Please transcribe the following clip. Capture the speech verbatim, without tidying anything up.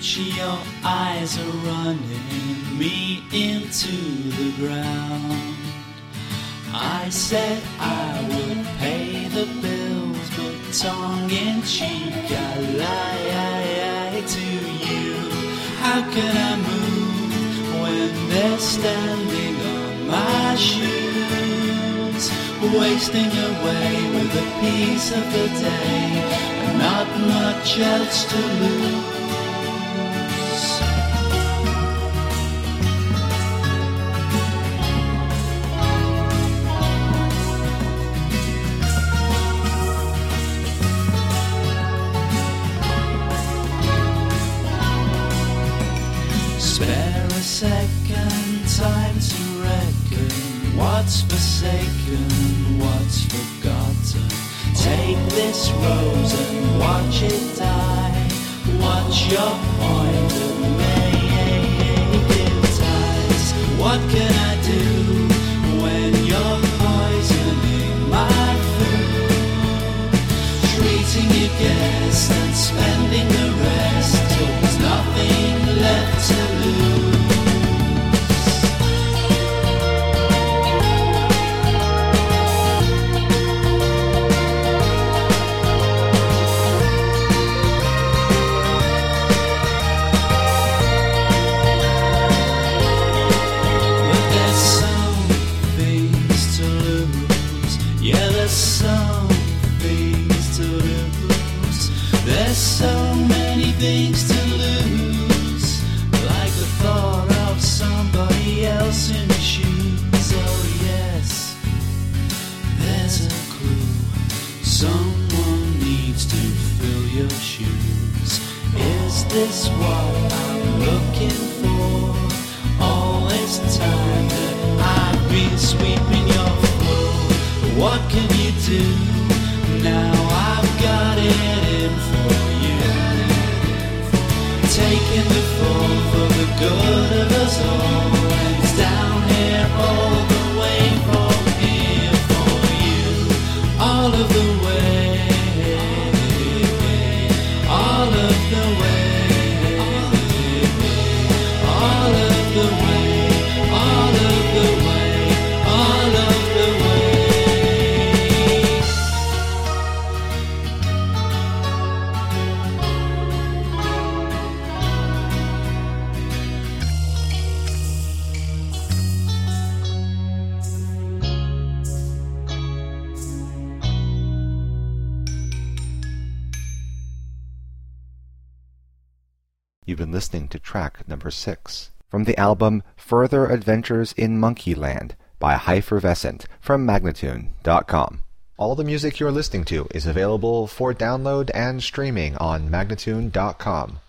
Your eyes are running me into the ground. I said I would pay the bills, but tongue-in-cheek I lie to you. How can I move when they're standing on my shoes? Wasting away with a piece of the day and not much else to lose. Spare a second, time to reckon what's forsaken, what's forgotten. Take this rose and watch it die. What's your point of making ties? What can I do when you're poisoning my food? Treating you guests and spending the rest till there's nothing left to lose. But there's some things to lose. Yeah, there's some things to lose. There's so many things to lose, like the thought of somebody else in your shoes. Oh yes, there's a clue. Someone needs to fill your shoes. Is this what I'm looking for? All this time that I've been sweeping your floor. What can you do? Now I've got it in for you. Taking the fall for the good of us all. And it's down here all the way from here for you. All of the way. All of the way. All of the way. All of the way. All of the way. You've been listening to track number six from the album Further Adventures in Monkeyland by Hypervescent from Magnatune dot com. All the music you're listening to is available for download and streaming on Magnatune dot com.